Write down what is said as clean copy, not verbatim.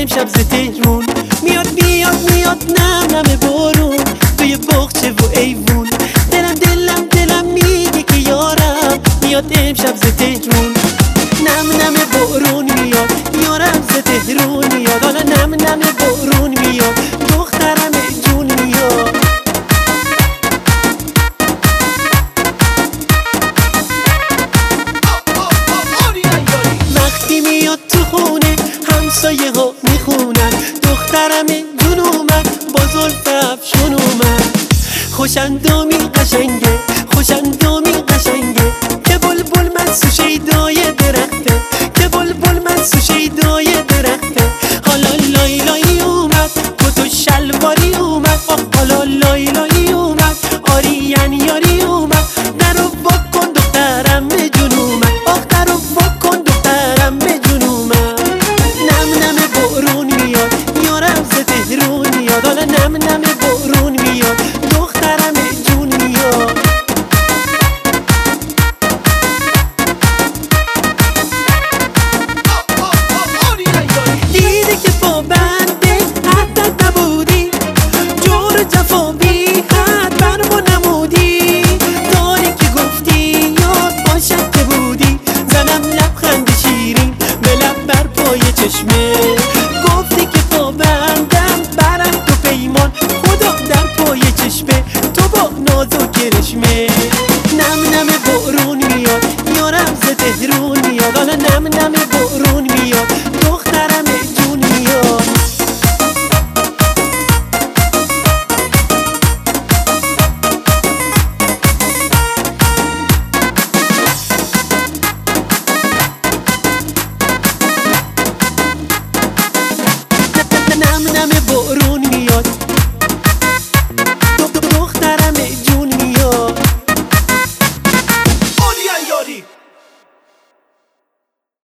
امشب ز تهرون میاد میاد میاد نم نم بارون توی باغچه و ایوون دلم میگه که یارم میاد امشب ز تهرون نم نم بارون میاد یارم ز تهرون میاد حالا نم نم بارون میاد دخترم جون میاد وقتی میاد تو خونه همسایه ها میخونن دخترم جون اومد با زلف افشون اومد خوشندامی قشنگه خوشندامی قشنگه که بلبل منسو شیدای درخته که بلبل منسو شیدای درخته حالا لای لای اومد کت و شلواری اومد حالا لای لای اومد آریان یاری اومد درو وا کن دخترم جون اومد درو وا کن دخترم جون اومد نم نم بارون میاد یارم ز تهرون میاد حالا نم نم بارون میاد دخترم جون میاد دیدی که با بنده حدت نبودی جور جفا بی حد بر ما نمودی داری که گفتی یاد باشد که بودی زنم لبخند شیرین به لب بر پای چشمه گفتی که با بندم برم تو پیمان خدا در پای چشمه تو با ناز و کرشمه نم نم بارون میاد یارم ز تهرون میاد حالا نم نم بارون میاد دخترم جون میاد نم نم بارون